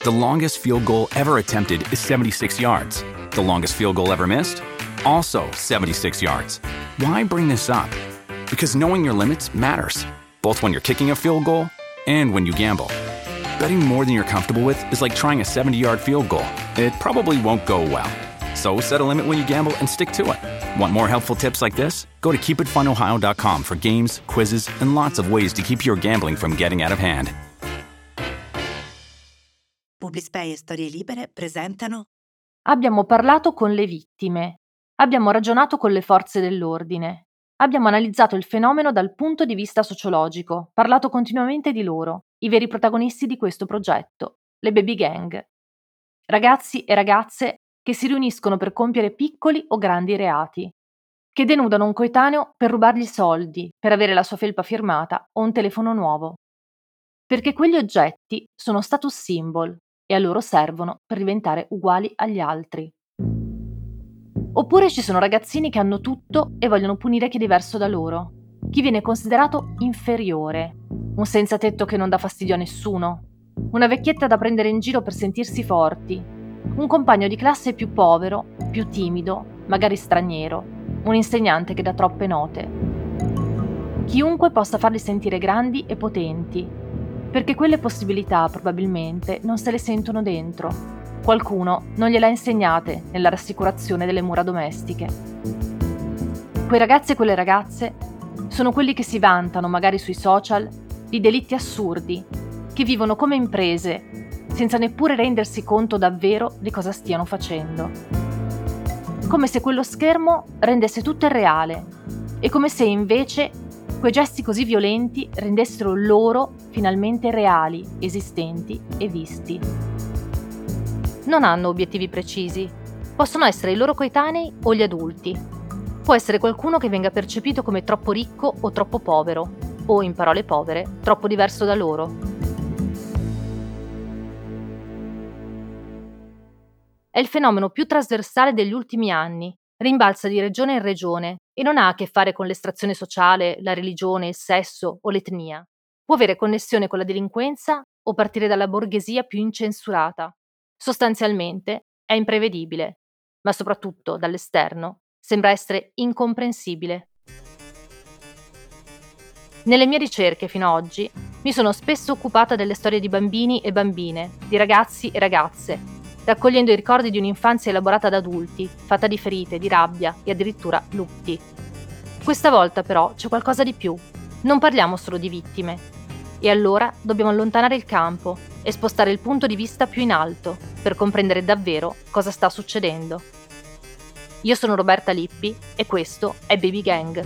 The longest field goal ever attempted is 76 yards. The longest field goal ever missed? Also 76 yards. Why bring this up? Because knowing your limits matters, both when you're kicking a field goal and when you gamble. Betting more than you're comfortable with is like trying a 70-yard field goal. It probably won't go well. So set a limit when you gamble and stick to it. Want more helpful tips like this? Go to keepitfunohio.com for games, quizzes, and lots of ways to keep your gambling from getting out of hand. Publispay e Storie Libere presentano. Abbiamo parlato con le vittime. Abbiamo ragionato con le forze dell'ordine. Abbiamo analizzato il fenomeno dal punto di vista sociologico, parlato continuamente di loro, i veri protagonisti di questo progetto, le baby gang. Ragazzi e ragazze che si riuniscono per compiere piccoli o grandi reati, che denudano un coetaneo per rubargli soldi, per avere la sua felpa firmata o un telefono nuovo. Perché quegli oggetti sono status symbol e a loro servono per diventare uguali agli altri. Oppure ci sono ragazzini che hanno tutto e vogliono punire chi è diverso da loro, chi viene considerato inferiore, un senza tetto che non dà fastidio a nessuno, una vecchietta da prendere in giro per sentirsi forti, un compagno di classe più povero, più timido, magari straniero, un insegnante che dà troppe note. Chiunque possa farli sentire grandi e potenti, perché quelle possibilità probabilmente non se le sentono dentro. Qualcuno non gliele ha insegnate nella rassicurazione delle mura domestiche. Quei ragazzi e quelle ragazze sono quelli che si vantano, magari sui social, di delitti assurdi, che vivono come imprese, senza neppure rendersi conto davvero di cosa stiano facendo. Come se quello schermo rendesse tutto irreale e come se invece quei gesti così violenti rendessero loro finalmente reali, esistenti e visti. Non hanno obiettivi precisi. Possono essere i loro coetanei o gli adulti. Può essere qualcuno che venga percepito come troppo ricco o troppo povero, o, in parole povere, troppo diverso da loro. È il fenomeno più trasversale degli ultimi anni, rimbalza di regione in regione e non ha a che fare con l'estrazione sociale, la religione, il sesso o l'etnia. Può avere connessione con la delinquenza o partire dalla borghesia più incensurata. Sostanzialmente è imprevedibile, ma soprattutto dall'esterno sembra essere incomprensibile. Nelle mie ricerche fino ad oggi mi sono spesso occupata delle storie di bambini e bambine, di ragazzi e ragazze, raccogliendo i ricordi di un'infanzia elaborata da adulti, fatta di ferite, di rabbia e addirittura lutti. Questa volta però c'è qualcosa di più. Non parliamo solo di vittime. E allora dobbiamo allontanare il campo e spostare il punto di vista più in alto per comprendere davvero cosa sta succedendo. Io sono Roberta Lippi e questo è Baby Gang.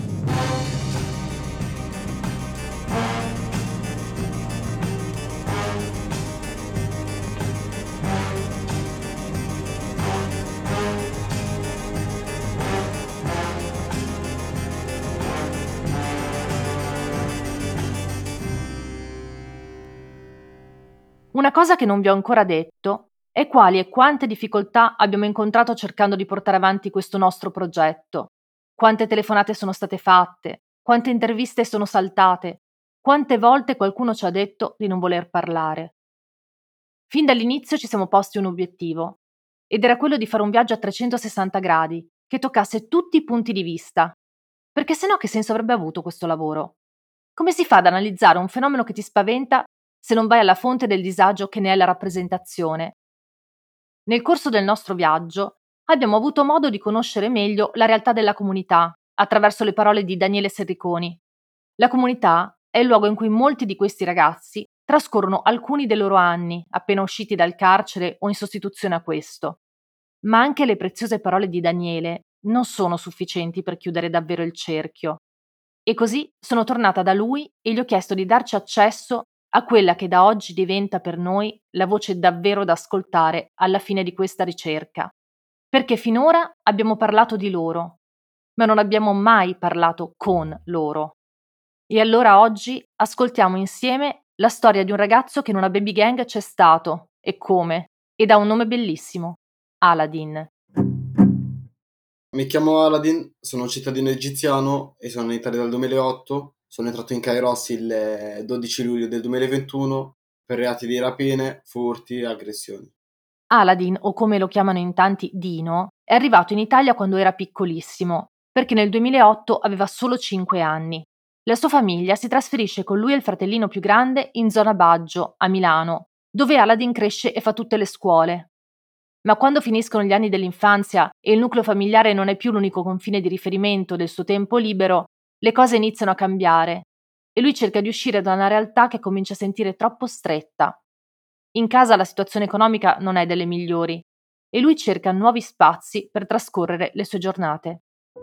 Una cosa che non vi ho ancora detto è quali e quante difficoltà abbiamo incontrato cercando di portare avanti questo nostro progetto. Quante telefonate sono state fatte, quante interviste sono saltate, quante volte qualcuno ci ha detto di non voler parlare. Fin dall'inizio ci siamo posti un obiettivo, ed era quello di fare un viaggio a 360 gradi, che toccasse tutti i punti di vista. Perché sennò che senso avrebbe avuto questo lavoro? Come si fa ad analizzare un fenomeno che ti spaventa se non vai alla fonte del disagio che ne è la rappresentazione? Nel corso del nostro viaggio abbiamo avuto modo di conoscere meglio la realtà della comunità attraverso le parole di Daniele Serriconi. La comunità è il luogo in cui molti di questi ragazzi trascorrono alcuni dei loro anni appena usciti dal carcere o in sostituzione a questo. Ma anche le preziose parole di Daniele non sono sufficienti per chiudere davvero il cerchio. E così sono tornata da lui e gli ho chiesto di darci accesso a quella che da oggi diventa per noi la voce davvero da ascoltare alla fine di questa ricerca. Perché finora abbiamo parlato di loro, ma non abbiamo mai parlato con loro. E allora oggi ascoltiamo insieme la storia di un ragazzo che in una baby gang c'è stato, e come, ed ha un nome bellissimo, Aladdin. Mi chiamo Aladdin, sono cittadino egiziano e sono in Italia dal 2008. Sono entrato in Kairos il 12 luglio del 2021 per reati di rapine, furti e aggressioni. Aladdin, o come lo chiamano in tanti Dino, è arrivato in Italia quando era piccolissimo, perché nel 2008 aveva solo 5 anni. La sua famiglia si trasferisce con lui e il fratellino più grande in zona Baggio, a Milano, dove Aladdin cresce e fa tutte le scuole. Ma quando finiscono gli anni dell'infanzia e il nucleo familiare non è più l'unico confine di riferimento del suo tempo libero, le cose iniziano a cambiare e lui cerca di uscire da una realtà che comincia a sentire troppo stretta. In casa la situazione economica non è delle migliori e lui cerca nuovi spazi per trascorrere le sue giornate.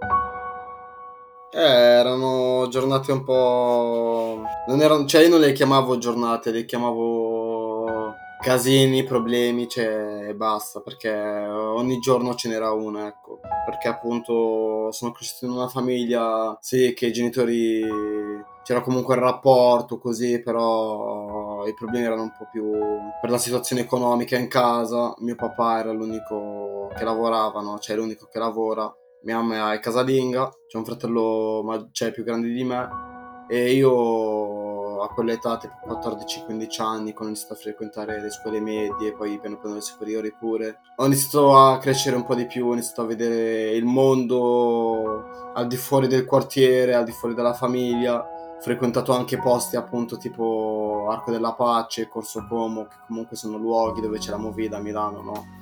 Erano giornate un po'... non erano... cioè io non le chiamavo giornate, le chiamavo casini, problemi, cioè e basta, perché ogni giorno ce n'era una, ecco. Perché appunto sono cresciuto in una famiglia, sì, che i genitori... c'era comunque il rapporto così, però i problemi erano un po' più per la situazione economica in casa. Mio papà era l'unico che lavorava, no? Cioè l'unico che lavora. Mia mamma è casalinga, c'è un fratello più grande di me e io a quell'età, tipo 14-15 anni, quando ho iniziato a frequentare le scuole medie, poi piano piano le superiori pure, ho iniziato a crescere un po' di più, ho iniziato a vedere il mondo al di fuori del quartiere, al di fuori della famiglia. Ho frequentato anche posti appunto tipo Arco della Pace, Corso Como, che comunque sono luoghi dove c'è la movida a Milano, no?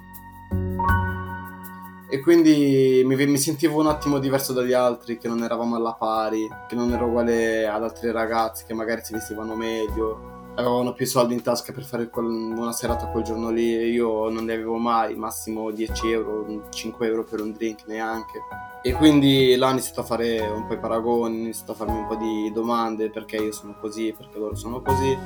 E quindi mi sentivo un attimo diverso dagli altri, che non eravamo alla pari, che non ero uguale ad altri ragazzi che magari si vestivano meglio, avevano più soldi in tasca per fare una serata quel giorno lì, e io non ne avevo mai, massimo 10 euro, 5 euro per un drink neanche. E quindi là ho iniziato a fare un po' i paragoni, ho iniziato a farmi un po' di domande, perché io sono così, perché loro sono così.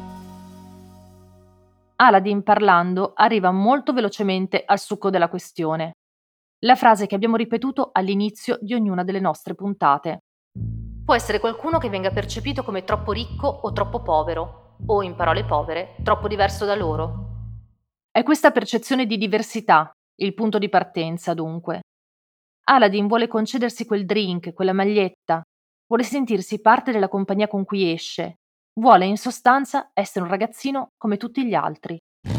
Aladdin, parlando, arriva molto velocemente al succo della questione. La frase che abbiamo ripetuto all'inizio di ognuna delle nostre puntate. Può essere qualcuno che venga percepito come troppo ricco o troppo povero, o, in parole povere, troppo diverso da loro. È questa percezione di diversità il punto di partenza, dunque. Aladdin vuole concedersi quel drink, quella maglietta, vuole sentirsi parte della compagnia con cui esce, vuole in sostanza essere un ragazzino come tutti gli altri.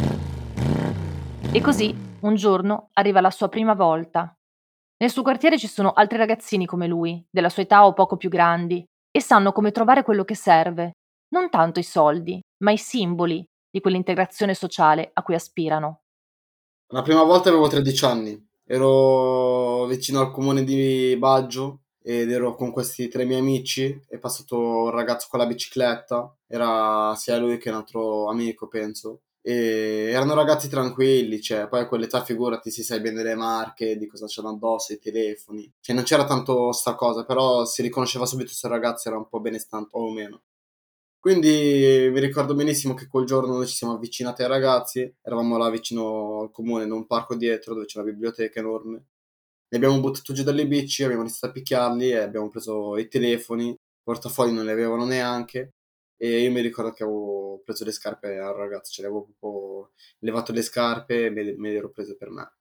E così, un giorno, arriva la sua prima volta. Nel suo quartiere ci sono altri ragazzini come lui, della sua età o poco più grandi, e sanno come trovare quello che serve, non tanto i soldi, ma i simboli di quell'integrazione sociale a cui aspirano. La prima volta avevo 13 anni, ero vicino al comune di Baggio ed ero con questi 3 miei amici, è passato un ragazzo con la bicicletta, era sia lui che un altro amico penso, e erano ragazzi tranquilli, cioè poi a quell'età figurati si sai bene le marche, di cosa c'erano addosso, i telefoni, cioè non c'era tanto sta cosa, però si riconosceva subito se il ragazzo era un po' benestante o meno. Quindi mi ricordo benissimo che quel giorno noi ci siamo avvicinati ai ragazzi, eravamo là vicino al comune, in un parco dietro dove c'è una biblioteca enorme. Li abbiamo buttato giù dalle bici, abbiamo iniziato a picchiarli e abbiamo preso i telefoni, i portafogli non li avevano neanche e io mi ricordo che avevo preso le scarpe al ragazzo, ce le avevo proprio levato le scarpe e me le ero prese per me.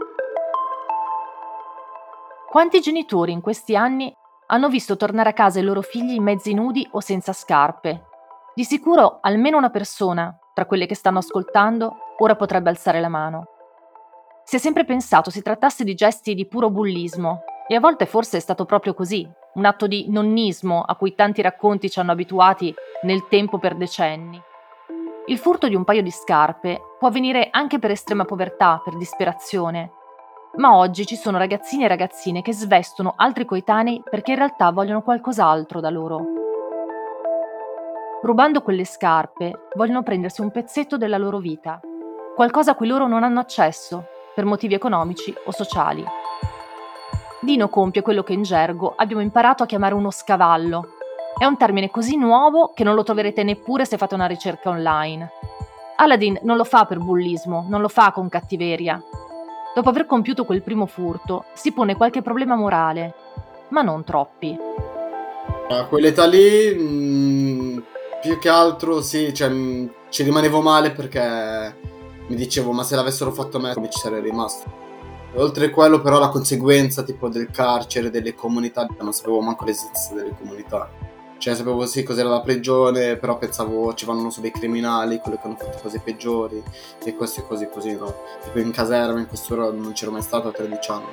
Quanti genitori in questi anni hanno visto tornare a casa i loro figli mezzi nudi o senza scarpe? Di sicuro almeno una persona, tra quelle che stanno ascoltando, ora potrebbe alzare la mano. Si è sempre pensato si trattasse di gesti di puro bullismo, e a volte forse è stato proprio così, un atto di nonnismo a cui tanti racconti ci hanno abituati nel tempo per decenni. Il furto di un paio di scarpe può avvenire anche per estrema povertà, per disperazione, ma oggi ci sono ragazzini e ragazzine che svestono altri coetanei perché in realtà vogliono qualcos'altro da loro. Rubando quelle scarpe, vogliono prendersi un pezzetto della loro vita, qualcosa a cui loro non hanno accesso, per motivi economici o sociali. Dino compie quello che in gergo abbiamo imparato a chiamare uno scavallo. È un termine così nuovo che non lo troverete neppure se fate una ricerca online. Aladdin non lo fa per bullismo, non lo fa con cattiveria. Dopo aver compiuto quel primo furto, si pone qualche problema morale, ma non troppi. A quell'età lì, più che altro sì, cioè, ci rimanevo male perché mi dicevo ma se l'avessero fatto a me come ci sarei rimasto. E oltre a quello però la conseguenza tipo del carcere, delle comunità, non sapevo manco l'esistenza delle comunità. Cioè sapevo sì cos'era la prigione, però pensavo ci vanno solo dei criminali, quelli che hanno fatto cose peggiori, e questo e così, no? Tipo in caserma, in questura non c'ero mai stato a 13 anni.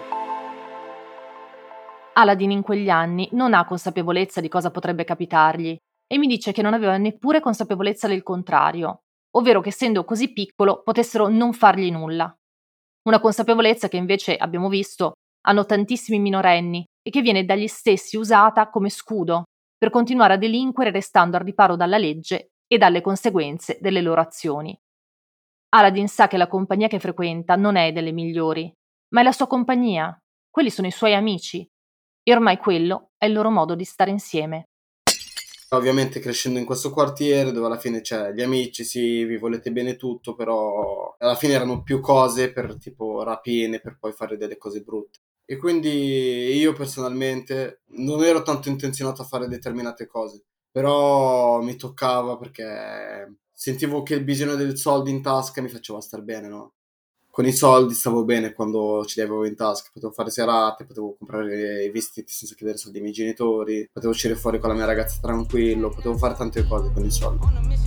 Aladdin in quegli anni non ha consapevolezza di cosa potrebbe capitargli e mi dice che non aveva neppure consapevolezza del contrario, ovvero che essendo così piccolo potessero non fargli nulla. Una consapevolezza che invece, abbiamo visto, hanno tantissimi minorenni e che viene dagli stessi usata come scudo per continuare a delinquere restando al riparo dalla legge e dalle conseguenze delle loro azioni. Aladdin sa che la compagnia che frequenta non è delle migliori, ma è la sua compagnia, quelli sono i suoi amici e ormai quello è il loro modo di stare insieme. Ovviamente crescendo in questo quartiere dove alla fine c'è gli amici, sì, vi volete bene tutto, però alla fine erano più cose per tipo rapine, per poi fare delle cose brutte. E quindi io personalmente non ero tanto intenzionato a fare determinate cose, però mi toccava perché sentivo che il bisogno del soldo in tasca mi faceva star bene, no? Con i soldi stavo bene quando ce li avevo in tasca, potevo fare serate, potevo comprare i vestiti senza chiedere soldi ai miei genitori, potevo uscire fuori con la mia ragazza tranquillo, potevo fare tante cose con i soldi.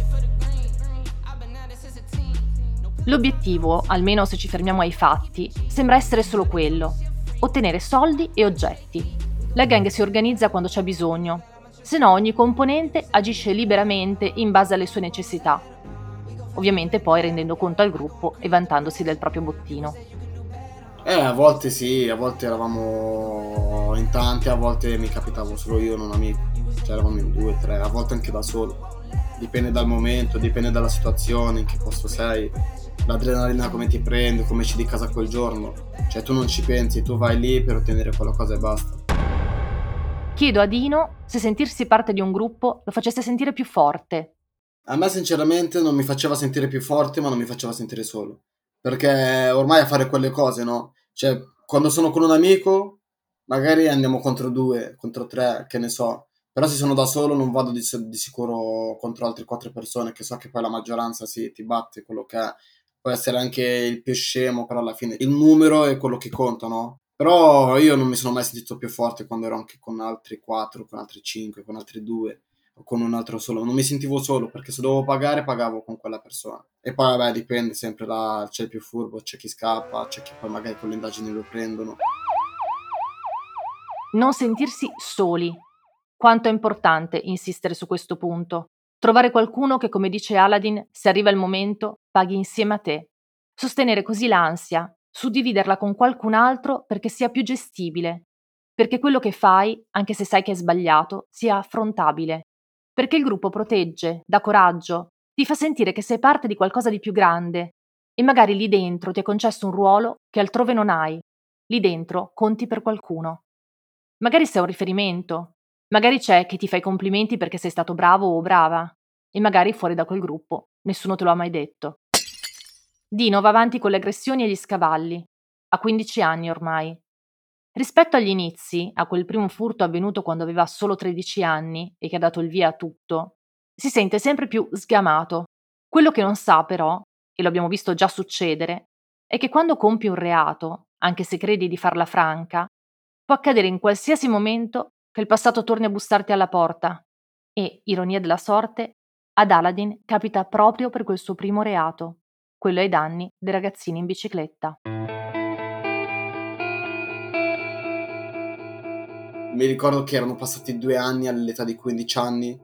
L'obiettivo, almeno se ci fermiamo ai fatti, sembra essere solo quello: ottenere soldi e oggetti. La gang si organizza quando c'è bisogno, se no ogni componente agisce liberamente in base alle sue necessità, ovviamente poi rendendo conto al gruppo e vantandosi del proprio bottino. A volte sì, a volte eravamo in tanti, a volte mi capitavo solo io e un amico, cioè eravamo in 2, 3, a volte anche da solo. Dipende dal momento, dipende dalla situazione, in che posto sei, l'adrenalina come ti prende, come esci di casa quel giorno. Cioè tu non ci pensi, tu vai lì per ottenere quella cosa e basta. Chiedo a Dino se sentirsi parte di un gruppo lo facesse sentire più forte. A me sinceramente non mi faceva sentire più forte, ma non mi faceva sentire solo. Perché ormai a fare quelle cose, no? Cioè, quando sono con un amico, magari andiamo contro 2, contro 3, che ne so. Però se sono da solo non vado di sicuro contro altre 4 persone, che so che poi la maggioranza sì, ti batte, quello che è. Può essere anche il più scemo, però alla fine il numero è quello che conta, no? Però io non mi sono mai sentito più forte quando ero anche con altri 4, con altri 5, con altri 2 o con un altro solo. Non mi sentivo solo perché se dovevo pagare, pagavo con quella persona. E poi vabbè, dipende sempre là, c'è il più furbo, c'è chi scappa, c'è chi poi magari con le indagini lo prendono. Non sentirsi soli. Quanto è importante insistere su questo punto. Trovare qualcuno che, come dice Aladdin, se arriva il momento, paghi insieme a te. Sostenere così l'ansia, suddividerla con qualcun altro perché sia più gestibile. Perché quello che fai, anche se sai che è sbagliato, sia affrontabile. Perché il gruppo protegge, dà coraggio, ti fa sentire che sei parte di qualcosa di più grande e magari lì dentro ti è concesso un ruolo che altrove non hai. Lì dentro conti per qualcuno. Magari sei un riferimento, magari c'è chi ti fa i complimenti perché sei stato bravo o brava, e magari fuori da quel gruppo nessuno te lo ha mai detto. Dino va avanti con le aggressioni e gli scavalli. Ha 15 anni ormai. Rispetto agli inizi, a quel primo furto avvenuto quando aveva solo 13 anni e che ha dato il via a tutto, si sente sempre più sgamato. Quello che non sa però, e lo abbiamo visto già succedere, è che quando compi un reato, anche se credi di farla franca, può accadere in qualsiasi momento che il passato torni a bussarti alla porta e, ironia della sorte, ad Aladdin capita proprio per quel suo primo reato, quello ai danni dei ragazzini in bicicletta. Mi ricordo che erano passati 2 anni all'età di 15 anni.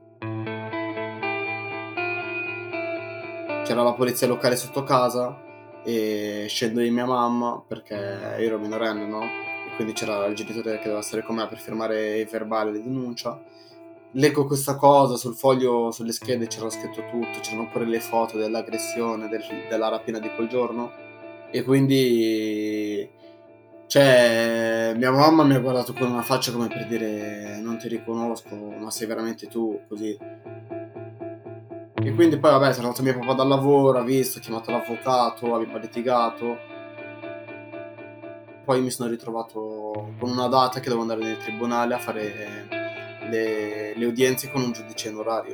C'era la polizia locale sotto casa e scendo di mia mamma perché io ero minorenne, no? E quindi c'era il genitore che doveva stare con me per firmare il verbale di denuncia. Leggo questa cosa sul foglio, sulle schede c'era scritto tutto, c'erano pure le foto dell'aggressione, della rapina di quel giorno. E quindi, cioè, mia mamma mi ha guardato con una faccia come per dire non ti riconosco, ma sei veramente tu, così. E quindi poi vabbè, sono andato mio papà dal lavoro, ha visto, ha chiamato l'avvocato, abbiamo litigato. Poi mi sono ritrovato con una data che devo andare nel tribunale a fare le udienze con un giudice onorario.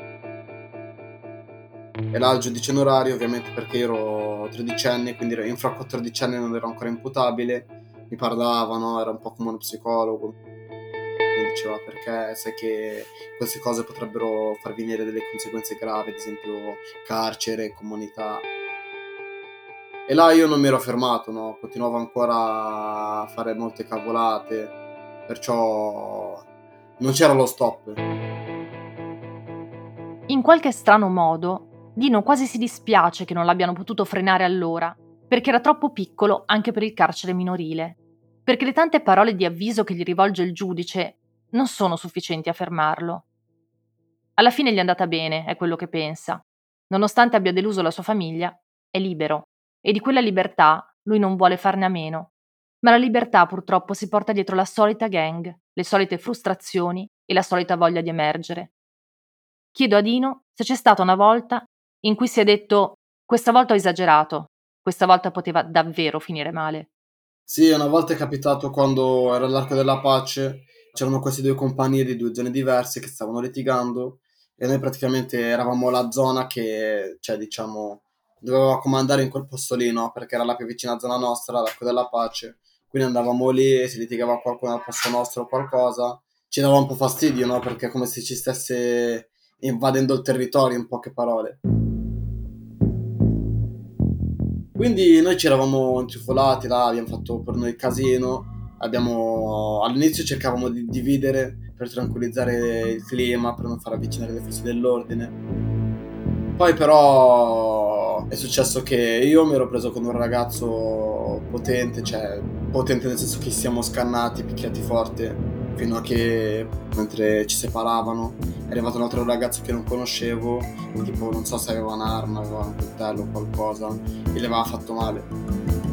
E là il giudice onorario, ovviamente perché io ero 13enne, quindi ero infra 14 anni, non ero ancora imputabile, mi parlavano, era un po' come uno psicologo, mi diceva, perché sai che queste cose potrebbero far venire delle conseguenze gravi, ad esempio carcere, comunità. E là io non mi ero fermato, no? Continuavo ancora a fare molte cavolate, perciò non c'era lo stop. In qualche strano modo, Dino quasi si dispiace che non l'abbiano potuto frenare allora, perché era troppo piccolo anche per il carcere minorile, perché le tante parole di avviso che gli rivolge il giudice non sono sufficienti a fermarlo. Alla fine gli è andata bene, è quello che pensa. Nonostante abbia deluso la sua famiglia, è libero e di quella libertà lui non vuole farne a meno. Ma la libertà purtroppo si porta dietro la solita gang, le solite frustrazioni e la solita voglia di emergere. Chiedo a Dino se c'è stata una volta in cui si è detto: questa volta ho esagerato, questa volta poteva davvero finire male. Sì, una volta è capitato quando era all'Arco della Pace, c'erano questi due compagni di due zone diverse che stavano litigando e noi praticamente eravamo la zona che, cioè diciamo, doveva comandare in quel posto lì, no? Perché era la più vicina zona nostra, l'Arco della Pace. Quindi andavamo lì e se litigava qualcuno al posto nostro o qualcosa, ci dava un po' fastidio, no? Perché è come se ci stesse invadendo il territorio, in poche parole. Quindi noi ci eravamo intrufolati là, abbiamo fatto per noi casino, all'inizio cercavamo di dividere per tranquillizzare il clima, per non far avvicinare le forze dell'ordine. Poi però è successo che io mi ero preso con un ragazzo potente, cioè potente nel senso che siamo scannati, picchiati forte, fino a che mentre ci separavano è arrivato un altro ragazzo che non conoscevo, tipo non so se aveva un'arma, aveva un coltello o qualcosa, e le aveva fatto male.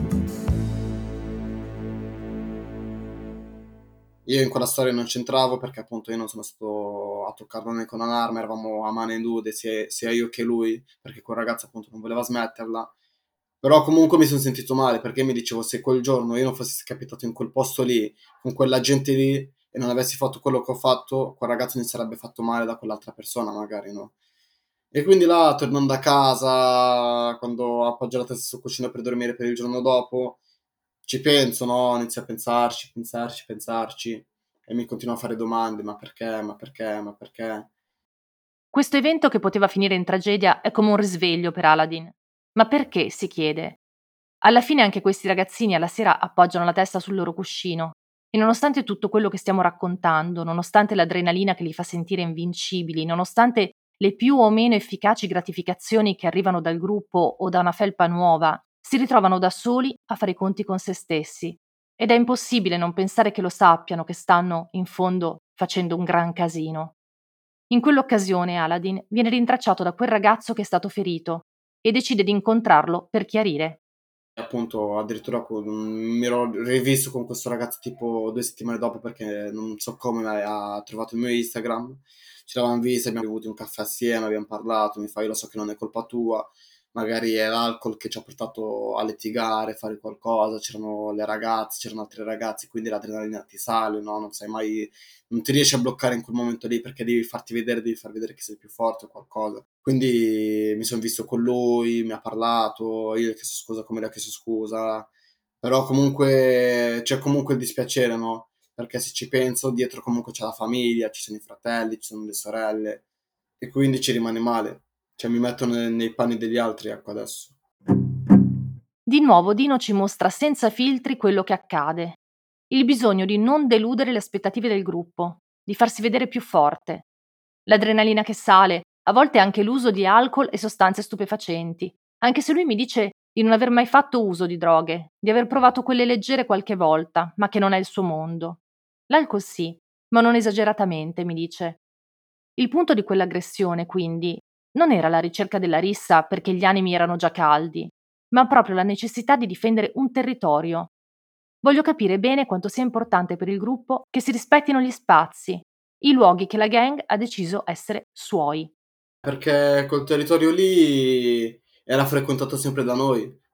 Io in quella storia non c'entravo perché appunto io non sono stato a toccarlo né con un'arma, eravamo a mani nude sia io che lui, perché quel ragazzo appunto non voleva smetterla. Però comunque mi sono sentito male perché mi dicevo se quel giorno io non fossi capitato in quel posto lì, con quella gente lì, e non avessi fatto quello che ho fatto, quel ragazzo mi sarebbe fatto male da quell'altra persona magari, no? E quindi là, tornando a casa, quando appoggio la testa sul cuscino per dormire per il giorno dopo, ci penso, no? Inizio a pensarci, e mi continuo a fare domande, ma perché, ma perché, ma perché? Questo evento che poteva finire in tragedia è come un risveglio per Aladdin. Ma perché, si chiede? Alla fine anche questi ragazzini alla sera appoggiano la testa sul loro cuscino e nonostante tutto quello che stiamo raccontando, nonostante l'adrenalina che li fa sentire invincibili, nonostante le più o meno efficaci gratificazioni che arrivano dal gruppo o da una felpa nuova, si ritrovano da soli a fare i conti con se stessi. Ed è impossibile non pensare che lo sappiano, che stanno, in fondo, facendo un gran casino. In quell'occasione Aladdin viene rintracciato da quel ragazzo che è stato ferito e decide di incontrarlo per chiarire. Appunto, addirittura mi ero rivisto con questo ragazzo tipo 2 settimane dopo perché non so come ha trovato il mio Instagram. Ci eravamo visti, abbiamo bevuto un caffè assieme, abbiamo parlato, mi fa io lo so che non è colpa tua, magari è l'alcol che ci ha portato a litigare, fare qualcosa, c'erano le ragazze, c'erano altri ragazzi, quindi l'adrenalina ti sale, no? Non sai mai, non ti riesci a bloccare in quel momento lì perché devi farti vedere, devi far vedere che sei più forte o qualcosa. Quindi mi sono visto con lui, mi ha parlato, io gli ho chiesto scusa come gli ho chiesto scusa, però comunque c'è comunque il dispiacere, no? Perché se ci penso, dietro comunque c'è la famiglia, ci sono i fratelli, ci sono le sorelle, e quindi ci rimane male. Cioè mi metto nei panni degli altri, ecco, adesso. Di nuovo Dino ci mostra senza filtri quello che accade. Il bisogno di non deludere le aspettative del gruppo, di farsi vedere più forte. L'adrenalina che sale, a volte anche l'uso di alcol e sostanze stupefacenti, anche se lui mi dice di non aver mai fatto uso di droghe, di aver provato quelle leggere qualche volta, ma che non è il suo mondo. L'alcol sì, ma non esageratamente, mi dice. Il punto di quell'aggressione, quindi, non era la ricerca della rissa perché gli animi erano già caldi, ma proprio la necessità di difendere un territorio. Voglio capire bene quanto sia importante per il gruppo che si rispettino gli spazi, i luoghi che la gang ha deciso essere suoi. Perché quel territorio lì era frequentato sempre da noi.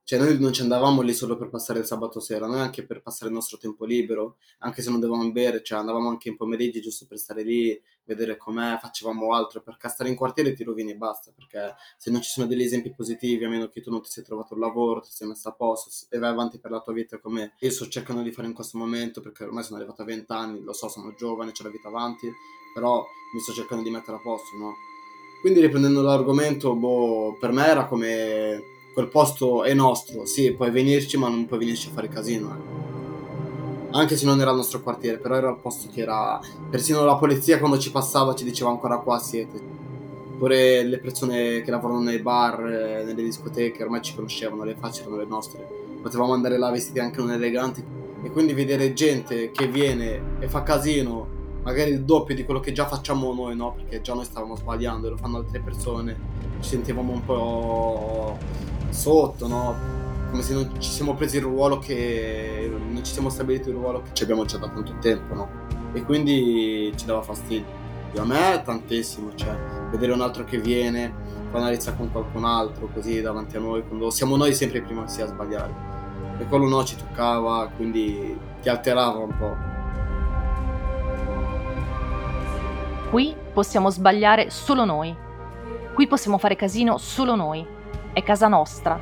Cioè noi non ci andavamo lì solo per passare il sabato sera, noi anche per passare il nostro tempo libero, anche se non dovevamo bere, cioè andavamo anche in pomeriggi giusto per stare lì, vedere com'è, facevamo altro, perché stare in quartiere ti rovini e basta, perché se non ci sono degli esempi positivi, a meno che tu non ti sei trovato un lavoro, ti sei messo a posto e vai avanti per la tua vita come io sto cercando di fare in questo momento, perché ormai sono arrivato a 20 anni, lo so, sono giovane, c'ho la vita avanti, però mi sto cercando di mettere a posto, no? Quindi riprendendo l'argomento, boh, per me era come quel posto è nostro, sì, puoi venirci ma non puoi venirci a fare casino, anche se non era il nostro quartiere, però era il posto che era, persino la polizia quando ci passava ci diceva ancora qua siete, pure le persone che lavorano nei bar, nelle discoteche ormai ci conoscevano, le facce erano le nostre, potevamo andare là vestiti anche non eleganti, e quindi vedere gente che viene e fa casino magari il doppio di quello che già facciamo noi, no? Perché già noi stavamo sbagliando e lo fanno altre persone, ci sentivamo un po' sotto, no? Come se non ci siamo presi il ruolo che non ci siamo stabiliti il ruolo che ci abbiamo già da tanto tempo, no? E quindi ci dava fastidio. A me tantissimo, cioè vedere un altro che viene, fa una lizza con qualcun altro così davanti a noi, quando siamo noi sempre i primi a sbagliare. E quello no, ci toccava, quindi ti alterava un po'. Qui possiamo sbagliare solo noi. Qui possiamo fare casino solo noi. È casa nostra.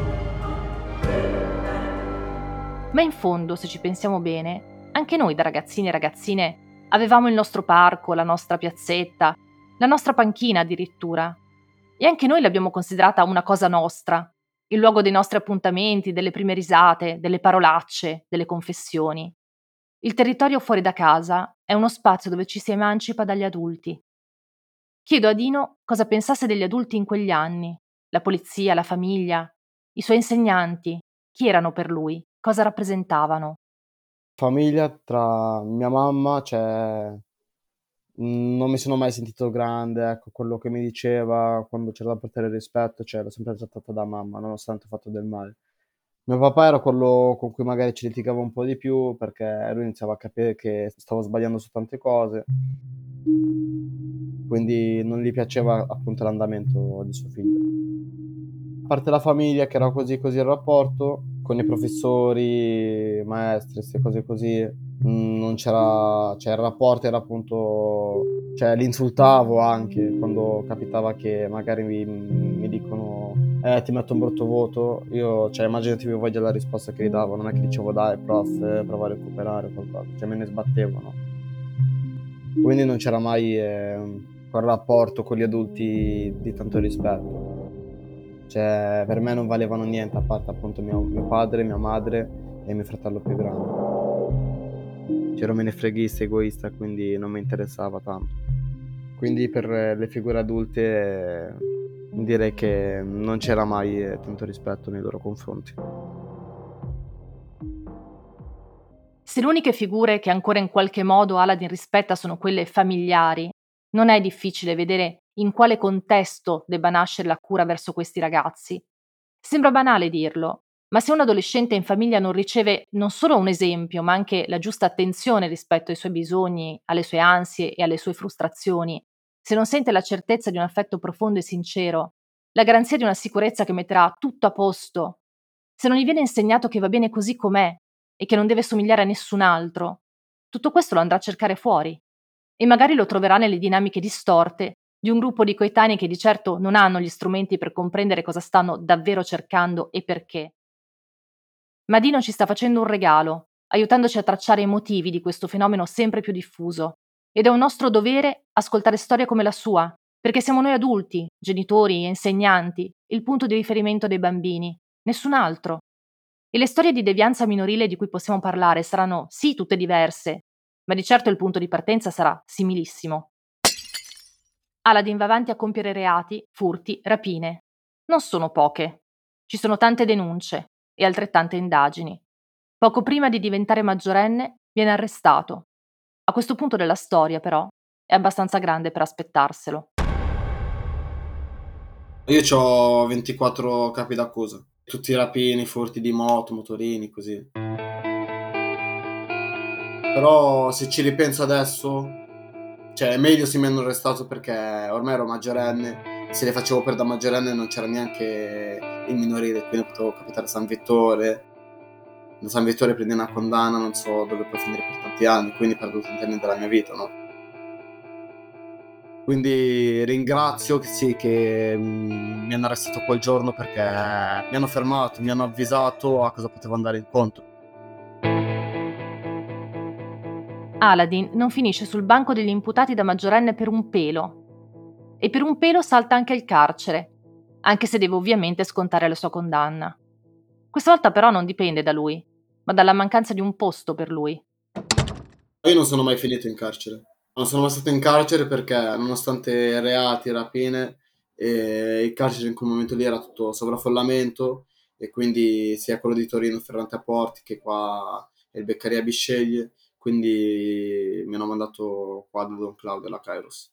Ma in fondo, se ci pensiamo bene, anche noi da ragazzini e ragazzine avevamo il nostro parco, la nostra piazzetta, la nostra panchina addirittura. E anche noi l'abbiamo considerata una cosa nostra, il luogo dei nostri appuntamenti, delle prime risate, delle parolacce, delle confessioni. Il territorio fuori da casa è uno spazio dove ci si emancipa dagli adulti. Chiedo a Dino cosa pensasse degli adulti in quegli anni, la polizia, la famiglia, i suoi insegnanti, chi erano per lui, cosa rappresentavano. Famiglia tra mia mamma, cioè non mi sono mai sentito grande, ecco, quello che mi diceva quando c'era da portare rispetto, cioè l'ho sempre trattata da mamma, nonostante ho fatto del male. Mio papà era quello con cui magari ci litigavo un po' di più perché lui iniziava a capire che stavo sbagliando su tante cose, quindi non gli piaceva appunto l'andamento di suo figlio. A parte la famiglia che era così così il rapporto, con i professori, maestri, queste cose così, non c'era, cioè il rapporto era appunto, cioè li insultavo anche quando capitava che magari mi dicono ti metto un brutto voto, io, cioè immaginati voi della risposta che gli davo, non è che dicevo dai prof, prova a recuperare qualcosa, cioè me ne sbattevo, no? Quindi non c'era mai quel rapporto con gli adulti di tanto rispetto. Cioè, per me non valevano niente, a parte appunto mio padre, mia madre e mio fratello più grande. C'ero menefreghista, egoista, quindi non mi interessava tanto. Quindi per le figure adulte direi che non c'era mai tanto rispetto nei loro confronti. Se le uniche figure che ancora in qualche modo Aladdin rispetta sono quelle familiari, non è difficile vedere in quale contesto debba nascere la cura verso questi ragazzi. Sembra banale dirlo, ma se un adolescente in famiglia non riceve non solo un esempio, ma anche la giusta attenzione rispetto ai suoi bisogni, alle sue ansie e alle sue frustrazioni, se non sente la certezza di un affetto profondo e sincero, la garanzia di una sicurezza che metterà tutto a posto, se non gli viene insegnato che va bene così com'è e che non deve somigliare a nessun altro, tutto questo lo andrà a cercare fuori e magari lo troverà nelle dinamiche distorte di un gruppo di coetanei che di certo non hanno gli strumenti per comprendere cosa stanno davvero cercando e perché. Ma Dino ci sta facendo un regalo, aiutandoci a tracciare i motivi di questo fenomeno sempre più diffuso. Ed è un nostro dovere ascoltare storie come la sua, perché siamo noi adulti, genitori e insegnanti, il punto di riferimento dei bambini, nessun altro. E le storie di devianza minorile di cui possiamo parlare saranno sì tutte diverse, ma di certo il punto di partenza sarà similissimo. Aladdin va avanti a compiere reati, furti, rapine. Non sono poche. Ci sono tante denunce e altrettante indagini. Poco prima di diventare maggiorenne viene arrestato. A questo punto della storia, però, è abbastanza grande per aspettarselo. Io ho 24 capi d'accusa, tutti rapini, furti di moto, motorini, così. Però se ci ripenso adesso, cioè è meglio se mi hanno arrestato perché ormai ero maggiorenne se le facevo per da maggiorenne non c'era neanche il minorile, quindi potevo capitare a San Vittore. Da San Vittore prendi una condanna, non so dove puoi finire per tanti anni, quindi perdo tanti anni della mia vita, no? Quindi ringrazio che mi hanno arrestato quel giorno, perché mi hanno fermato, mi hanno avvisato a cosa potevo andare incontro. Aladdin non finisce sul banco degli imputati da maggiorenne per un pelo. E per un pelo salta anche il carcere, anche se deve ovviamente scontare la sua condanna. Questa volta però non dipende da lui, ma dalla mancanza di un posto per lui. Io non sono mai finito in carcere. Non sono mai stato in carcere perché, nonostante reati, rapine, il carcere in quel momento lì era tutto sovraffollamento, e quindi sia quello di Torino Ferrante a Porti che qua il Beccaria Bisceglie, quindi mi hanno mandato qua da Don Claudio alla Kairos.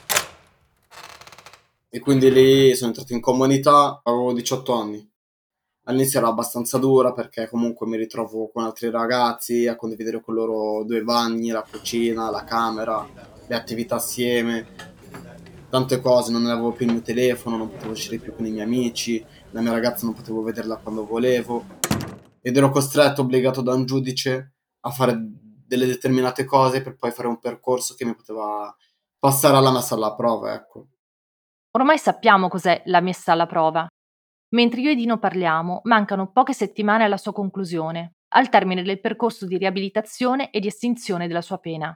E quindi lì sono entrato in comunità, avevo 18 anni. All'inizio era abbastanza dura perché comunque mi ritrovo con altri ragazzi a condividere con loro 2 bagni, la cucina, la camera, le attività assieme, tante cose. Non avevo più il mio telefono, non potevo uscire più con i miei amici, la mia ragazza non potevo vederla quando volevo, ed ero costretto, obbligato da un giudice a fare delle determinate cose per poi fare un percorso che mi poteva passare alla messa alla prova, ecco. Ormai sappiamo cos'è la messa alla prova. Mentre io e Dino parliamo, mancano poche settimane alla sua conclusione, al termine del percorso di riabilitazione e di estinzione della sua pena.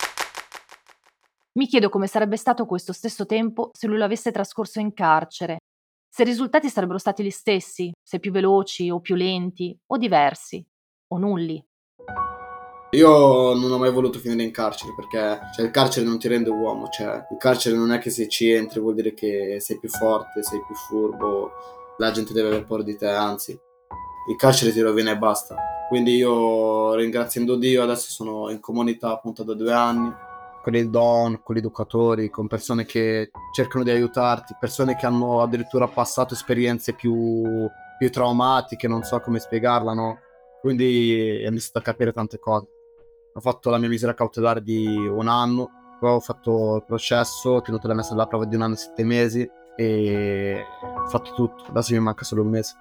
Mi chiedo come sarebbe stato questo stesso tempo se lui lo avesse trascorso in carcere, se i risultati sarebbero stati gli stessi, se più veloci o più lenti, o diversi, o nulli. Io non ho mai voluto finire in carcere perché il carcere non ti rende uomo, il carcere non è che se ci entri vuol dire che sei più forte, sei più furbo, la gente deve aver paura di te, anzi, il carcere ti rovina e basta. Quindi io, ringraziando Dio, adesso sono in comunità appunto da 2 anni, con il Don, con gli educatori, con persone che cercano di aiutarti, persone che hanno addirittura passato esperienze più traumatiche, non so come spiegarla, no? Quindi ho iniziato a capire tante cose. Ho fatto la mia misura cautelare di 1 anno, poi ho fatto il processo, ho tenuto la messa alla prova di 1 anno e 7 mesi e ho fatto tutto. Adesso mi manca solo un mese.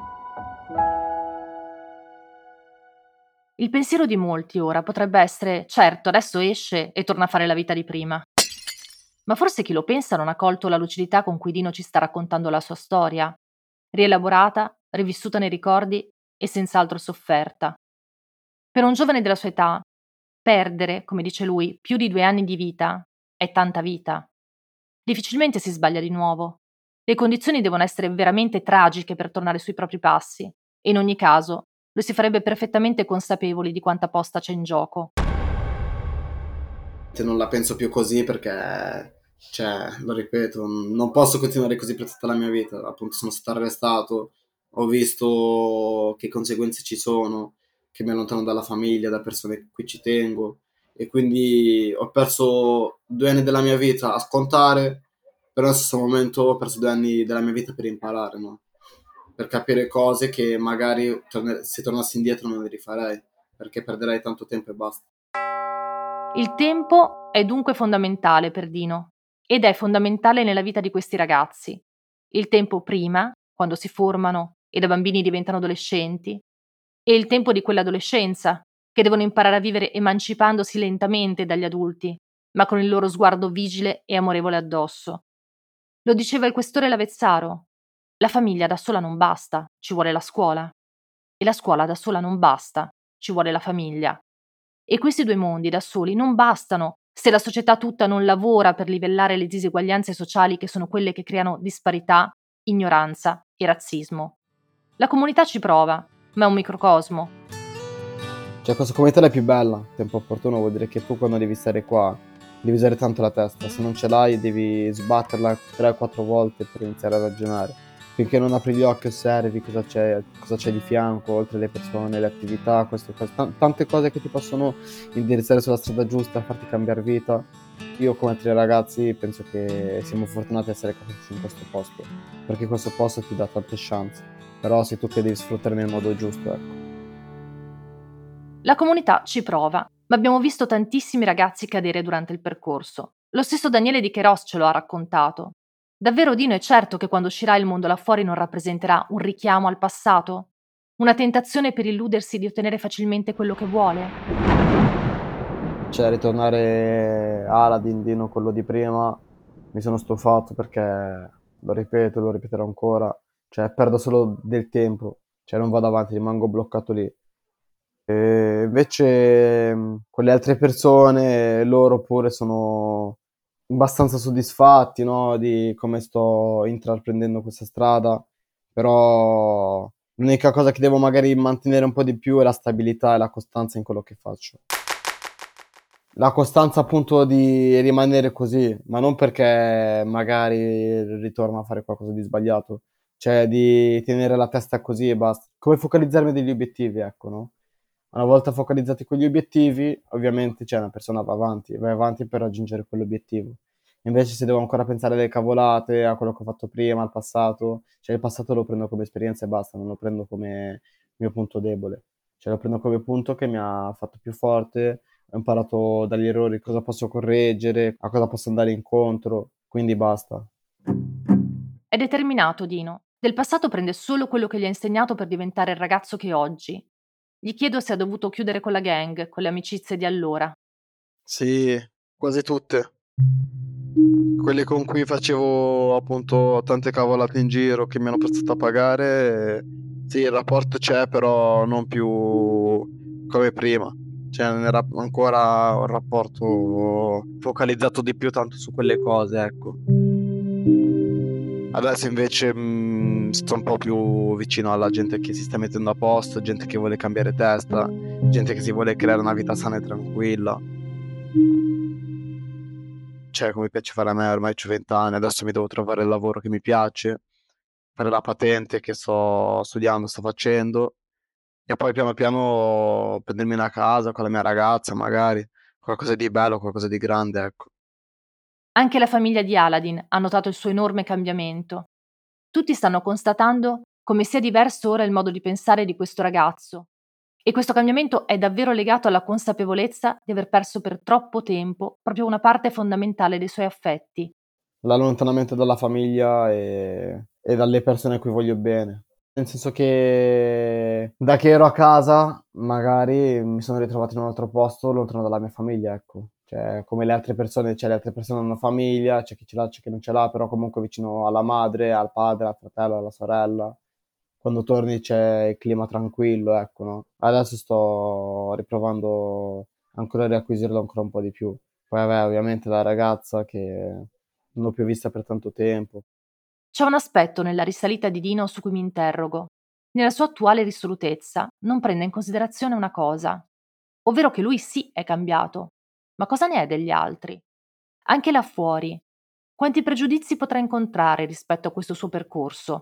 Il pensiero di molti ora potrebbe essere: certo, adesso esce e torna a fare la vita di prima. Ma forse chi lo pensa non ha colto la lucidità con cui Dino ci sta raccontando la sua storia, rielaborata, rivissuta nei ricordi e senz'altro sofferta. Per un giovane della sua età, perdere, come dice lui, più di 2 anni di vita è tanta vita. Difficilmente si sbaglia di nuovo. Le condizioni devono essere veramente tragiche per tornare sui propri passi, e in ogni caso lo si farebbe perfettamente consapevoli di quanta posta c'è in gioco. Non la penso più così perché, lo ripeto, non posso continuare così per tutta la mia vita. Appunto, sono stato arrestato, ho visto che conseguenze ci sono, che mi allontano dalla famiglia, da persone a cui ci tengo, e quindi ho perso 2 anni della mia vita a scontare, però allo stesso momento ho perso 2 anni della mia vita per imparare, no? Per capire cose che magari se tornassi indietro non le rifarei, perché perderei tanto tempo e basta. Il tempo è dunque fondamentale per Dino, ed è fondamentale nella vita di questi ragazzi. Il tempo prima, quando si formano e da bambini diventano adolescenti, e il tempo di quell'adolescenza, che devono imparare a vivere emancipandosi lentamente dagli adulti, ma con il loro sguardo vigile e amorevole addosso. Lo diceva il questore Lavezzaro: la famiglia da sola non basta, ci vuole la scuola. E la scuola da sola non basta, ci vuole la famiglia. E questi 2 mondi da soli non bastano se la società tutta non lavora per livellare le diseguaglianze sociali che sono quelle che creano disparità, ignoranza e razzismo. La comunità ci prova, ma è un microcosmo. Questa comunità è la più bella. Tempo opportuno vuol dire che tu, quando devi stare qua, devi usare tanto la testa. Se non ce l'hai, devi sbatterla 3-4 volte per iniziare a ragionare. Finché non apri gli occhi, osservi cosa c'è di fianco, oltre le persone, le attività, tante cose che ti possono indirizzare sulla strada giusta, farti cambiare vita. Io, come altri ragazzi, penso che siamo fortunati ad essere capaci in questo posto, perché questo posto ti dà tante chance, però sei tu che devi sfruttare nel modo giusto, ecco. La comunità ci prova, ma abbiamo visto tantissimi ragazzi cadere durante il percorso. Lo stesso Daniele Di Cheros ce lo ha raccontato. Davvero Dino è certo che quando uscirà il mondo là fuori non rappresenterà un richiamo al passato? Una tentazione per illudersi di ottenere facilmente quello che vuole? Cioè, ritornare Aladdin, Dino, quello di prima, mi sono stufato perché, lo ripeto, lo ripeterò ancora, cioè perdo solo del tempo, cioè non vado avanti, rimango bloccato lì. E invece quelle altre persone, loro pure sono abbastanza soddisfatti, no, di come sto intraprendendo questa strada, però l'unica cosa che devo magari mantenere un po' di più è la stabilità e la costanza in quello che faccio. La costanza appunto di rimanere così, ma non perché magari ritorno a fare qualcosa di sbagliato, cioè di tenere la testa così e basta. Come focalizzarmi degli obiettivi, ecco, no? Una volta focalizzati quegli obiettivi, ovviamente, cioè, una persona va avanti per raggiungere quell'obiettivo. Invece se devo ancora pensare alle cavolate, a quello che ho fatto prima, al passato, cioè il passato lo prendo come esperienza e basta, non lo prendo come mio punto debole. Cioè lo prendo come punto che mi ha fatto più forte, ho imparato dagli errori cosa posso correggere, a cosa posso andare incontro, quindi basta. È determinato Dino. Del passato prende solo quello che gli ha insegnato per diventare il ragazzo che è oggi. Gli chiedo se ha dovuto chiudere con la gang, con le amicizie di allora. Sì, quasi tutte. Quelle con cui facevo appunto tante cavolate in giro che mi hanno prestato a pagare, sì, il rapporto c'è, però non più come prima. Cioè, non era ancora un rapporto focalizzato di più tanto su quelle cose, ecco. Adesso invece sto un po' più vicino alla gente che si sta mettendo a posto, gente che vuole cambiare testa, gente che si vuole creare una vita sana e tranquilla. Cioè, come piace fare a me, ormai ho 20 anni, adesso mi devo trovare il lavoro che mi piace, fare la patente che sto studiando, sto facendo, e poi piano piano prendermi una casa con la mia ragazza, magari, qualcosa di bello, qualcosa di grande, ecco. Anche la famiglia di Aladdin ha notato il suo enorme cambiamento. Tutti stanno constatando come sia diverso ora il modo di pensare di questo ragazzo. E questo cambiamento è davvero legato alla consapevolezza di aver perso per troppo tempo proprio una parte fondamentale dei suoi affetti. L'allontanamento dalla famiglia e dalle persone a cui voglio bene. Nel senso che da che ero a casa, magari mi sono ritrovato in un altro posto lontano dalla mia famiglia, ecco. Cioè, come le altre persone, cioè le altre persone hanno famiglia, c'è chi ce l'ha, c'è chi non ce l'ha, però comunque vicino alla madre, al padre, al fratello, alla sorella. Quando torni c'è il clima tranquillo, ecco, no? Adesso sto riprovando ancora a riacquisirlo ancora un po' di più. Poi vabbè, ovviamente la ragazza che non l'ho più vista per tanto tempo. C'è un aspetto nella risalita di Dino su cui mi interrogo. Nella sua attuale risolutezza non prende in considerazione una cosa, ovvero che lui sì è cambiato, ma cosa ne è degli altri? Anche là fuori, quanti pregiudizi potrà incontrare rispetto a questo suo percorso?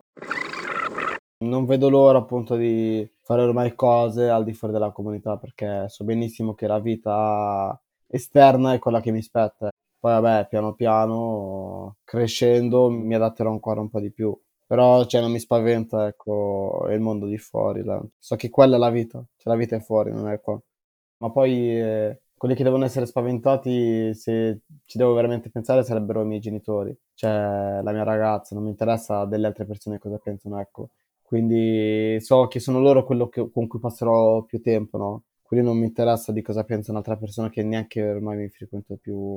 Non vedo l'ora appunto di fare ormai cose al di fuori della comunità perché so benissimo che la vita esterna è quella che mi spetta. Poi vabbè, piano piano, crescendo, mi adatterò ancora un po' di più. Però, cioè, non mi spaventa, ecco, il mondo di fuori. So che quella è la vita, cioè la vita è fuori, non è qua. Ma poi quelli che devono essere spaventati, se ci devo veramente pensare, sarebbero i miei genitori, cioè la mia ragazza, non mi interessa delle altre persone cosa pensano, ecco. Quindi so che sono loro quello con cui passerò più tempo, no? Quindi non mi interessa di cosa pensa un'altra persona che neanche ormai mi frequento più.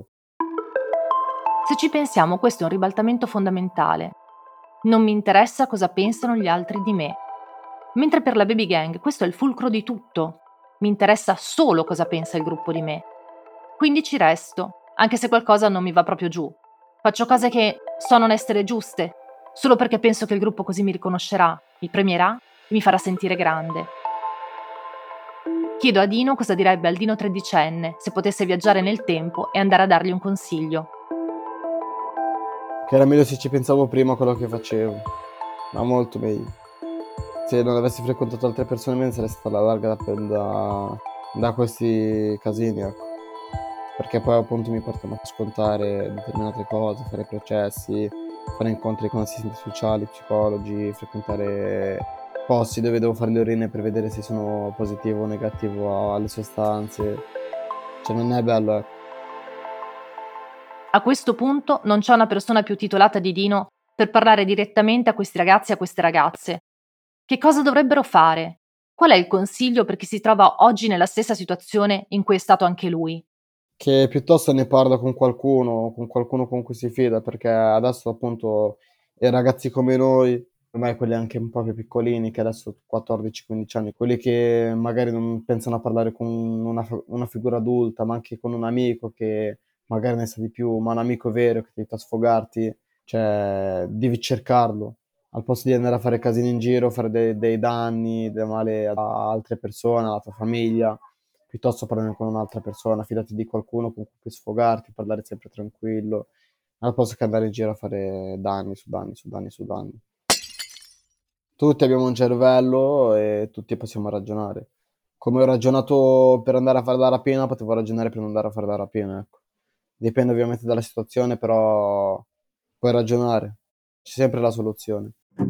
Se ci pensiamo, questo è un ribaltamento fondamentale. Non mi interessa cosa pensano gli altri di me. Mentre per la baby gang questo è il fulcro di tutto. Mi interessa solo cosa pensa il gruppo di me. Quindi ci resto, anche se qualcosa non mi va proprio giù. Faccio cose che so non essere giuste, solo perché penso che il gruppo così mi riconoscerà, mi premierà e mi farà sentire grande. Chiedo a Dino cosa direbbe al Dino tredicenne se potesse viaggiare nel tempo e andare a dargli un consiglio. Che era meglio se ci pensavo prima a quello che facevo, ma molto meglio. Se non avessi frequentato altre persone me ne sarei stata alla larga da questi casini, ecco. Perché poi appunto mi portano a scontare determinate cose, fare processi, fare incontri con assistenti sociali, psicologi, frequentare posti dove devo fare le urine per vedere se sono positivo o negativo alle sostanze. Cioè non è bello, ecco. A questo punto non c'è una persona più titolata di Dino per parlare direttamente a questi ragazzi e a queste ragazze. Che cosa dovrebbero fare? Qual è il consiglio per chi si trova oggi nella stessa situazione in cui è stato anche lui? Che piuttosto ne parla con qualcuno con cui si fida, perché adesso appunto i ragazzi come noi, ormai quelli anche un po' più piccolini, che adesso 14-15 anni, quelli che magari non pensano a parlare con una figura adulta, ma anche con un amico che magari ne sa di più, ma un amico vero che ti aiuta a sfogarti, cioè devi cercarlo. Al posto di andare a fare casini in giro, fare dei danni, del male a altre persone, alla tua famiglia, piuttosto parlare con un'altra persona, fidati di qualcuno con cui puoi sfogarti, parlare sempre tranquillo, al posto che andare in giro a fare danni su danni su danni su danni. Tutti abbiamo un cervello e tutti possiamo ragionare. Come ho ragionato per andare a fare la rapina, potevo ragionare per non andare a fare la rapina, ecco. Dipende ovviamente dalla situazione, però puoi ragionare. C'è sempre la soluzione.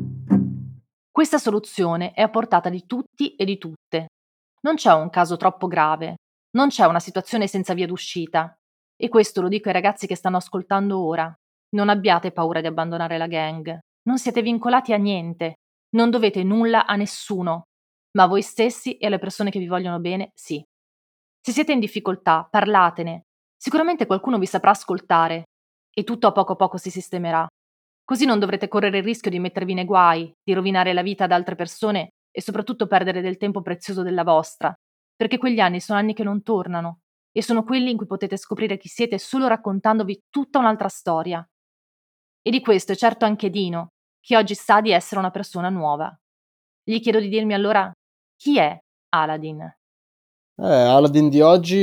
Questa soluzione è a portata di tutti e di tutte. Non c'è un caso troppo grave, non c'è una situazione senza via d'uscita. E questo lo dico ai ragazzi che stanno ascoltando ora. Non abbiate paura di abbandonare la gang. Non siete vincolati a niente. Non dovete nulla a nessuno. Ma a voi stessi e alle persone che vi vogliono bene, sì. Se siete in difficoltà, parlatene. Sicuramente qualcuno vi saprà ascoltare. E tutto a poco si sistemerà. Così non dovrete correre il rischio di mettervi nei guai, di rovinare la vita ad altre persone e soprattutto perdere del tempo prezioso della vostra, perché quegli anni sono anni che non tornano e sono quelli in cui potete scoprire chi siete solo raccontandovi tutta un'altra storia. E di questo è certo anche Dino, che oggi sa di essere una persona nuova. Gli chiedo di dirmi allora chi è Aladdin? Aladdin di oggi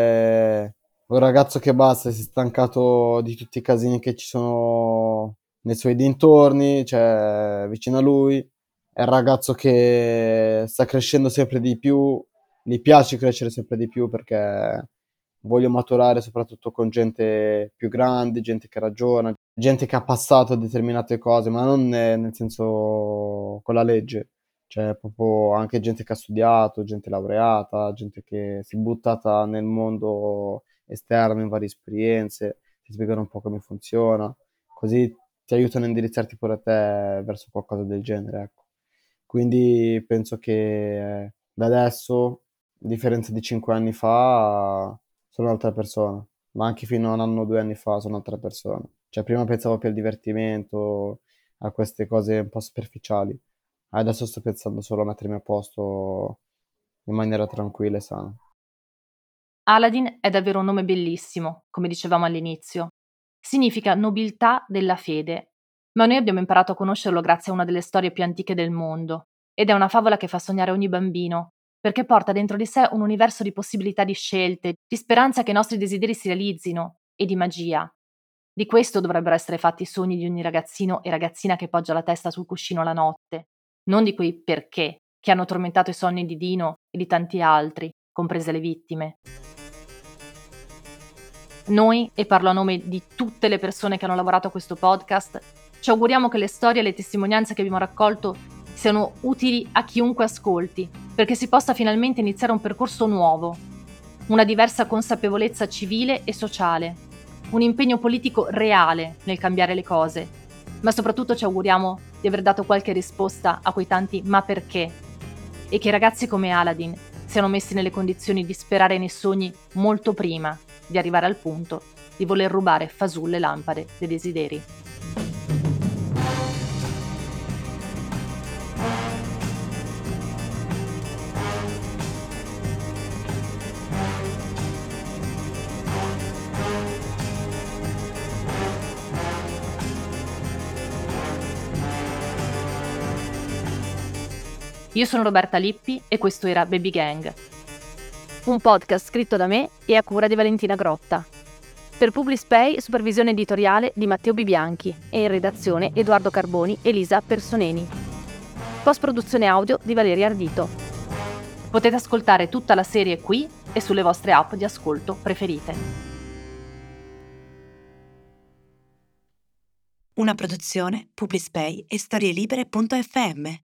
è un ragazzo che basta, si è stancato di tutti i casini che ci sono nei suoi dintorni, cioè vicino a lui. È un ragazzo che sta crescendo sempre di più, gli piace crescere sempre di più perché voglio maturare soprattutto con gente più grande, gente che ragiona, gente che ha passato determinate cose, ma non nel senso con la legge. C'è proprio anche gente che ha studiato, gente laureata, gente che si è buttata nel mondo esterno in varie esperienze, ti spiegano un po' come funziona, così ti aiutano a indirizzarti pure a te verso qualcosa del genere, ecco. Quindi penso che da adesso, a differenza di 5 anni fa, sono un'altra persona, ma anche fino a un anno o 2 anni fa sono un'altra persona. Cioè prima pensavo più al divertimento, a queste cose un po' superficiali. Adesso sto pensando solo a mettermi a posto in maniera tranquilla e sana. Aladdin è davvero un nome bellissimo, come dicevamo all'inizio. Significa nobiltà della fede, ma noi abbiamo imparato a conoscerlo grazie a una delle storie più antiche del mondo, ed è una favola che fa sognare ogni bambino, perché porta dentro di sé un universo di possibilità di scelte, di speranza che i nostri desideri si realizzino, e di magia. Di questo dovrebbero essere fatti i sogni di ogni ragazzino e ragazzina che poggia la testa sul cuscino la notte, non di quei perché che hanno tormentato i sonni di Dino e di tanti altri, comprese le vittime. Noi, e parlo a nome di tutte le persone che hanno lavorato a questo podcast, ci auguriamo che le storie e le testimonianze che abbiamo raccolto siano utili a chiunque ascolti, perché si possa finalmente iniziare un percorso nuovo, una diversa consapevolezza civile e sociale, un impegno politico reale nel cambiare le cose, ma soprattutto ci auguriamo di aver dato qualche risposta a quei tanti ma perché, e che ragazzi come Aladdin siano messi nelle condizioni di sperare nei sogni molto prima di arrivare al punto di voler rubare fasulle lampade dei desideri. Io sono Roberta Lippi e questo era Baby Gang, un podcast scritto da me e a cura di Valentina Grotta. Per Publispay, supervisione editoriale di Matteo Bibianchi e in redazione Edoardo Carboni e Elisa Personeni. Post-produzione audio di Valeria Ardito. Potete ascoltare tutta la serie qui e sulle vostre app di ascolto preferite. Una produzione Publispay e storielibere.fm.